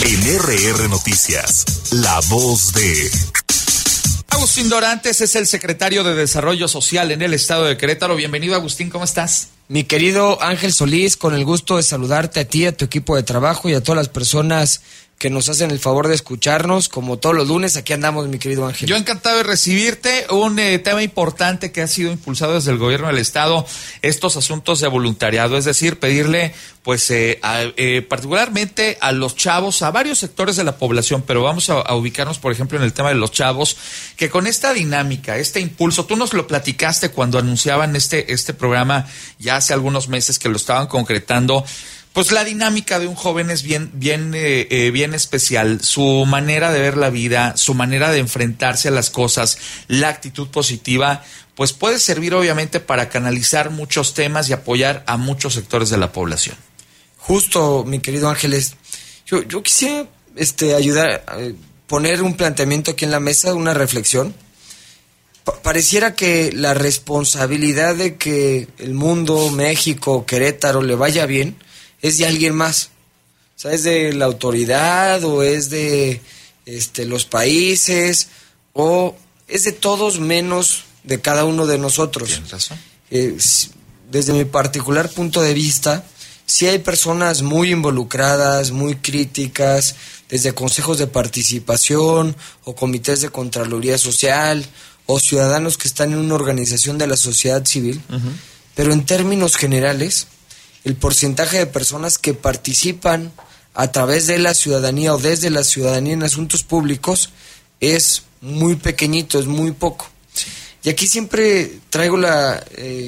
En RR Noticias, la voz de... Agustín Dorantes es el secretario de Desarrollo Social en el estado de Querétaro. Bienvenido, Agustín, ¿cómo estás? Mi querido Ángel Solís, con el gusto de saludarte a ti, a tu equipo de trabajo y a todas las personas que nos hacen el favor de escucharnos, como todos los lunes, aquí andamos, mi querido Ángel. Yo encantado de recibirte. Un tema importante que ha sido impulsado desde el gobierno del estado, estos asuntos de voluntariado, es decir, pedirle, pues, particularmente a los chavos, a varios sectores de la población, pero vamos a ubicarnos, por ejemplo, en el tema de los chavos, que con esta dinámica, este impulso, tú nos lo platicaste cuando anunciaban este programa ya hace algunos meses que lo estaban concretando. Pues la dinámica de un joven es bien especial. Su manera de ver la vida, su manera de enfrentarse a las cosas, la actitud positiva, pues puede servir obviamente para canalizar muchos temas y apoyar a muchos sectores de la población. Justo, mi querido Ángeles. Yo quisiera ayudar a poner un planteamiento aquí en la mesa, una reflexión. Pareciera que la responsabilidad de que el mundo, México, Querétaro le vaya bien es de alguien más. O sea, es de la autoridad o es de los países o es de todos menos de cada uno de nosotros. Tienes razón. Desde mi particular punto de vista, sí hay personas muy involucradas, muy críticas, desde consejos de participación o comités de Contraloría Social o ciudadanos que están en una organización de la sociedad civil, pero en términos generales, el porcentaje de personas que participan a través de la ciudadanía o desde la ciudadanía en asuntos públicos es muy pequeñito, es muy poco. Sí. Y aquí siempre traigo la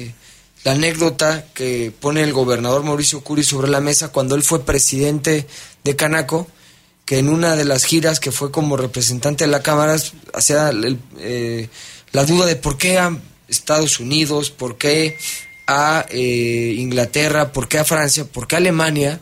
anécdota que pone el gobernador Mauricio Curi sobre la mesa cuando él fue presidente de Canaco, que en una de las giras que fue como representante de la Cámara hacía la duda de por qué a Estados Unidos, por qué a Inglaterra, por qué a Francia, por qué a Alemania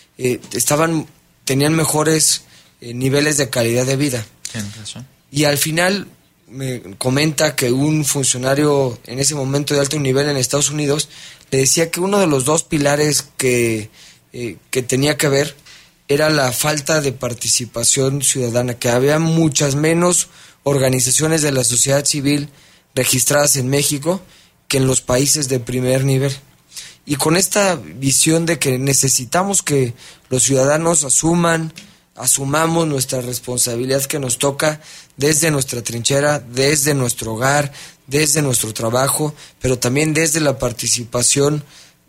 tenían mejores niveles de calidad de vida. Tienes razón. Y al final me comenta que un funcionario en ese momento de alto nivel en Estados Unidos le decía que uno de los dos pilares que tenía que ver era la falta de participación ciudadana, que había muchas menos organizaciones de la sociedad civil registradas en México que en los países de primer nivel. Y con esta visión de que necesitamos que los ciudadanos asumamos nuestra responsabilidad que nos toca desde nuestra trinchera, desde nuestro hogar, desde nuestro trabajo, pero también desde la participación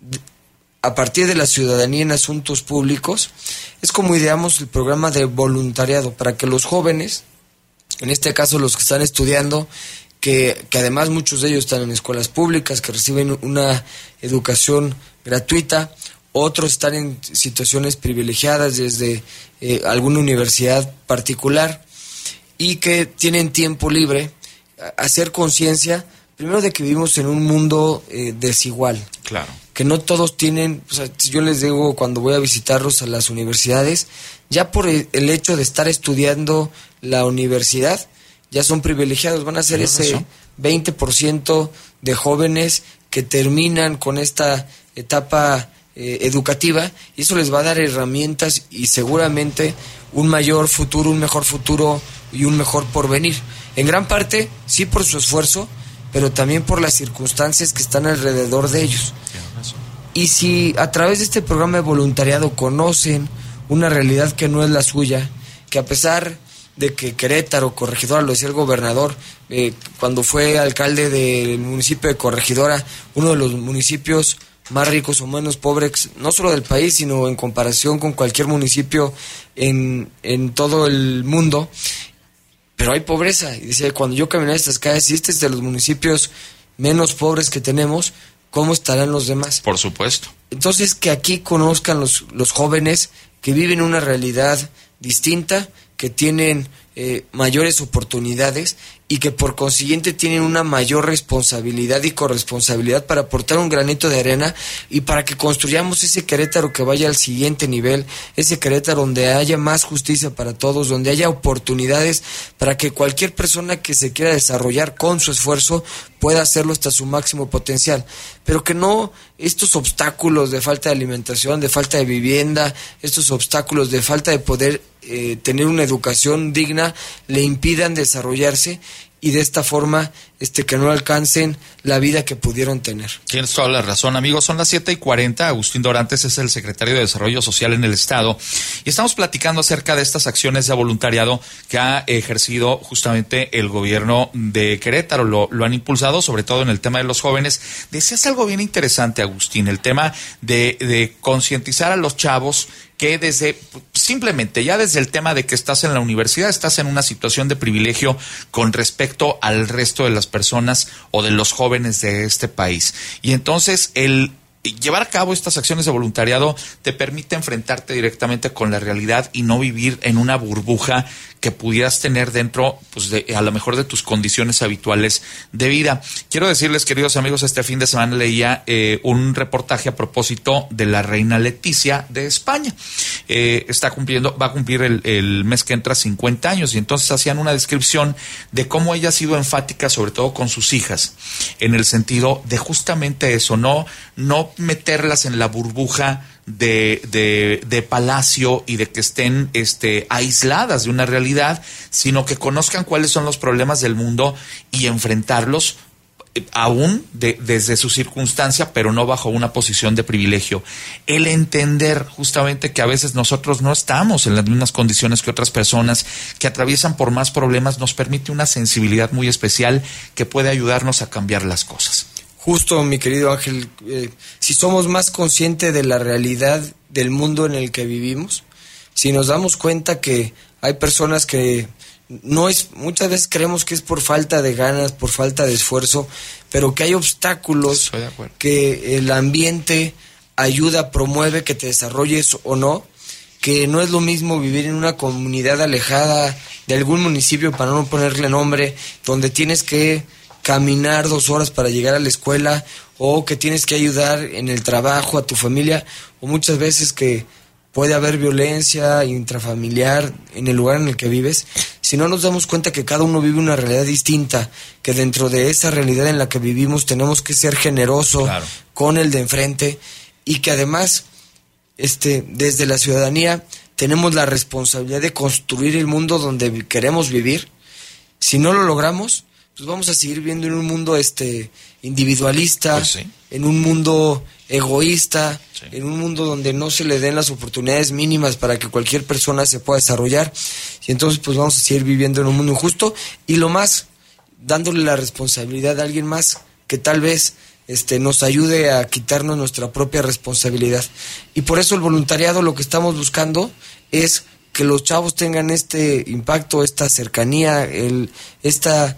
a partir de la ciudadanía en asuntos públicos, es como ideamos el programa de voluntariado para que los jóvenes, en este caso los que están estudiando, que además muchos de ellos están en escuelas públicas, que reciben una educación gratuita, otros están en situaciones privilegiadas desde alguna universidad particular y que tienen tiempo libre, hacer conciencia, primero de que vivimos en un mundo desigual. Claro. Que no todos tienen, o sea, yo les digo cuando voy a visitarlos a las universidades, ya por el hecho de estar estudiando la universidad, ya son privilegiados, van a ser ese 20% de jóvenes que terminan con esta etapa educativa y eso les va a dar herramientas y seguramente un mayor futuro, un mejor futuro y un mejor porvenir. En gran parte, sí por su esfuerzo, pero también por las circunstancias que están alrededor de ellos. Y si a través de este programa de voluntariado conocen una realidad que no es la suya, que a pesar de que Querétaro, Corregidora, lo decía el gobernador, cuando fue alcalde del municipio de Corregidora, uno de los municipios más ricos o menos pobres, no solo del país, sino en comparación con cualquier municipio en todo el mundo, pero hay pobreza. Y dice, cuando yo caminaba estas calles, si este es de los municipios menos pobres que tenemos, ¿cómo estarán los demás? Por supuesto. Entonces, que aquí conozcan los jóvenes que viven una realidad distinta, que tienen mayores oportunidades y que por consiguiente tienen una mayor responsabilidad y corresponsabilidad para aportar un granito de arena y para que construyamos ese Querétaro que vaya al siguiente nivel, ese Querétaro donde haya más justicia para todos, donde haya oportunidades para que cualquier persona que se quiera desarrollar con su esfuerzo pueda hacerlo hasta su máximo potencial, pero que no estos obstáculos de falta de alimentación, de falta de vivienda, estos obstáculos de falta de poder tener una educación digna le impidan desarrollarse y de esta forma que no alcancen la vida que pudieron tener. Tienes toda la razón, amigos. Son las 7:40. Agustín Dorantes es el secretario de Desarrollo Social en el Estado y estamos platicando acerca de estas acciones de voluntariado que ha ejercido justamente el gobierno de Querétaro. Lo han impulsado, sobre todo en el tema de los jóvenes. Decías algo bien interesante, Agustín, el tema de concientizar a los chavos que simplemente ya desde el tema de que estás en la universidad, estás en una situación de privilegio con respecto al resto de las personas o de los jóvenes de este país. Y entonces el llevar a cabo estas acciones de voluntariado te permite enfrentarte directamente con la realidad y no vivir en una burbuja que pudieras tener dentro, pues, a lo mejor de tus condiciones habituales de vida. Quiero decirles, queridos amigos, este fin de semana leía un reportaje a propósito de la reina Leticia de España. Va a cumplir el mes que entra 50 años y entonces hacían una descripción de cómo ella ha sido enfática, sobre todo con sus hijas, en el sentido de justamente eso, no meterlas en la burbuja de palacio y de que estén aisladas de una realidad, sino que conozcan cuáles son los problemas del mundo y enfrentarlos aún desde su circunstancia, pero no bajo una posición de privilegio. El entender justamente que a veces nosotros no estamos en las mismas condiciones que otras personas que atraviesan por más problemas nos permite una sensibilidad muy especial que puede ayudarnos a cambiar las cosas. Justo, mi querido Ángel, si somos más conscientes de la realidad del mundo en el que vivimos, si nos damos cuenta que hay personas que muchas veces creemos que es por falta de ganas, por falta de esfuerzo, pero que hay obstáculos que el ambiente ayuda, promueve que te desarrolles o no, que no es lo mismo vivir en una comunidad alejada de algún municipio, para no ponerle nombre, donde tienes que caminar 2 horas para llegar a la escuela, o que tienes que ayudar en el trabajo a tu familia, o muchas veces que puede haber violencia intrafamiliar en el lugar en el que vives. Si no nos damos cuenta que cada uno vive una realidad distinta, que dentro de esa realidad en la que vivimos tenemos que ser generosos con el de enfrente, y que además desde la ciudadanía tenemos la responsabilidad de construir el mundo donde queremos vivir. Si no lo logramos, pues vamos a seguir viviendo en un mundo individualista, pues sí, en un mundo egoísta, sí, en un mundo donde no se le den las oportunidades mínimas para que cualquier persona se pueda desarrollar, y entonces pues vamos a seguir viviendo en un mundo injusto, y lo más, dándole la responsabilidad a alguien más que tal vez nos ayude a quitarnos nuestra propia responsabilidad. Y por eso el voluntariado, lo que estamos buscando es que los chavos tengan este impacto, esta cercanía, esta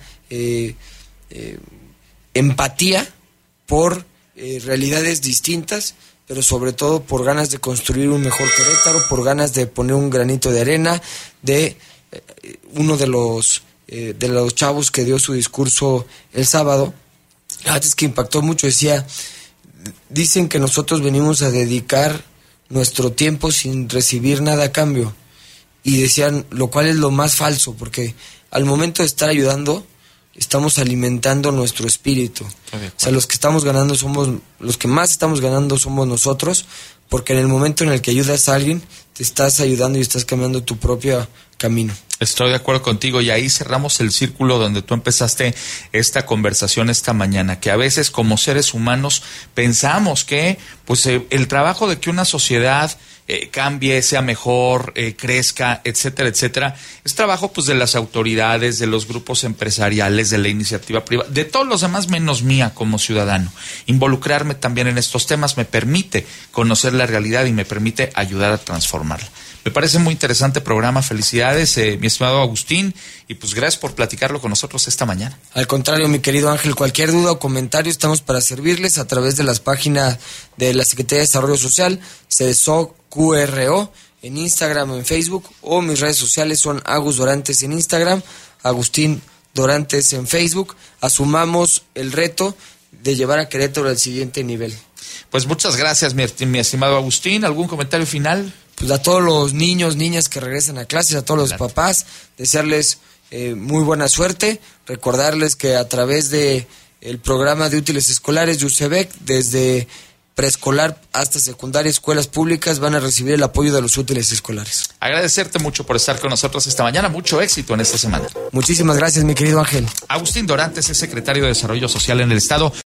empatía por realidades distintas, pero sobre todo por ganas de construir un mejor Querétaro, por ganas de poner un granito de arena. Uno de los chavos que dio su discurso el sábado, antes que impactó mucho, dicen que nosotros venimos a dedicar nuestro tiempo sin recibir nada a cambio, y decían, lo cual es lo más falso, porque al momento de estar ayudando estamos alimentando nuestro espíritu. O sea, los que más estamos ganando somos nosotros, porque en el momento en el que ayudas a alguien, te estás ayudando y estás cambiando tu propio camino. Estoy de acuerdo contigo, y ahí cerramos el círculo donde tú empezaste esta conversación esta mañana, que a veces como seres humanos pensamos que pues el trabajo de que una sociedad cambie, sea mejor, crezca, etcétera, etcétera, es trabajo pues de las autoridades, de los grupos empresariales, de la iniciativa privada, de todos los demás menos mía como ciudadano. Involucrarme también en estos temas me permite conocer la realidad y me permite ayudar a transformarla. Me parece muy interesante programa, felicidades, mi estimado Agustín, y pues gracias por platicarlo con nosotros esta mañana. Al contrario, mi querido Ángel, cualquier duda o comentario estamos para servirles a través de las páginas de la Secretaría de Desarrollo Social, CDSOQRO, en Instagram o en Facebook, o mis redes sociales son Agus Dorantes en Instagram, Agustín Dorantes en Facebook. Asumamos el reto de llevar a Querétaro al siguiente nivel. Pues muchas gracias, mi estimado Agustín. ¿Algún comentario final? Pues a todos los niños, niñas que regresan a clases, a todos los papás, desearles muy buena suerte, recordarles que a través de el programa de útiles escolares de UCEBEC, desde preescolar hasta secundaria, escuelas públicas, van a recibir el apoyo de los útiles escolares. Agradecerte mucho por estar con nosotros esta mañana. Mucho éxito en esta semana. Muchísimas gracias, mi querido Ángel. Agustín Dorantes es secretario de Desarrollo Social en el Estado.